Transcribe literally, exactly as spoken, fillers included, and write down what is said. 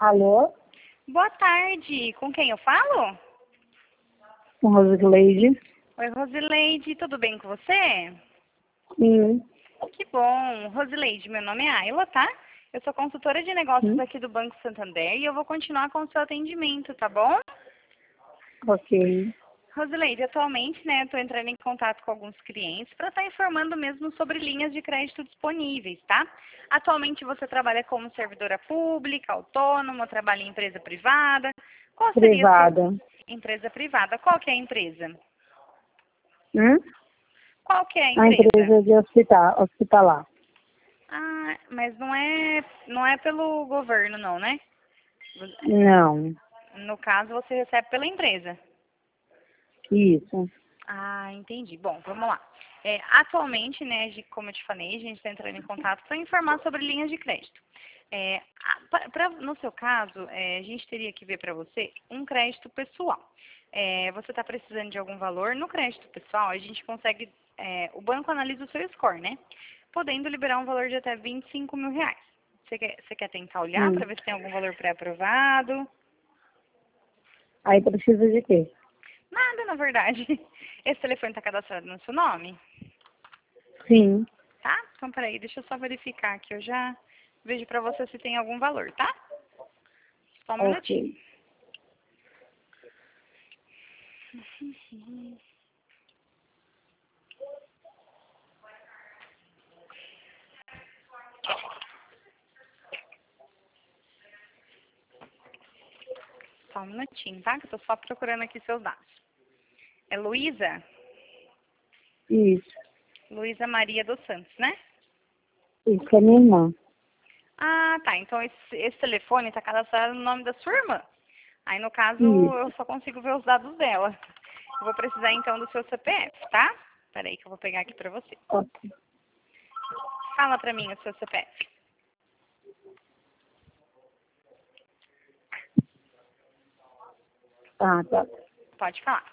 Alô? Boa tarde, com quem eu falo? Com Rosileide? Oi, Rosileide, tudo bem com você? Sim. Que bom. Rosileide, meu nome é Ayla, tá? Eu sou consultora de negócios Sim. aqui do Banco Santander e eu vou continuar com o seu atendimento, tá bom? Ok. Rosileide, atualmente, né, estou entrando em contato com alguns clientes para estar informando mesmo sobre linhas de crédito disponíveis, tá? Atualmente você trabalha como servidora pública, autônoma, trabalha em empresa privada? Qual seria a sua Privada. empresa privada? Qual que é a empresa? Hum? Qual que é a A empresa? empresa de hospital, hospitalar. Ah, mas não é, não é pelo governo, não, né? Não. No caso, você recebe pela empresa. Isso. Ah, entendi. Bom, vamos lá. É, atualmente, né, de- como eu te falei, a gente está entrando em contato para informar sobre linhas de crédito. É, a- pra- pra- no seu caso, é, a gente teria que ver para você um crédito pessoal. É, você está precisando de algum valor? No crédito pessoal, a gente consegue, é, o banco analisa o seu score, né? Podendo liberar um valor de até vinte e cinco mil reais. Você quer, você quer tentar olhar Hum. para ver se tem algum valor pré-aprovado? Aí precisa de quê? Nada, na verdade. Esse telefone está cadastrado no seu nome? Sim. Tá? Então, peraí, deixa eu só verificar aqui. Eu já vejo pra você se tem algum valor, tá? Só um minutinho. Ok. Só um minutinho, tá? Que eu tô só procurando aqui seus dados. É Luísa? Isso. Luísa Maria dos Santos, né? Isso que é minha irmã. Ah, tá. Então esse, esse telefone tá cadastrado no nome da sua irmã. Aí, no caso, eu Isso. só consigo ver os dados dela. Eu vou precisar, então, do seu C P F, tá? Peraí que eu vou pegar aqui pra você. Ok. Fala pra mim o seu C P F. Tá, tá. Pode falar.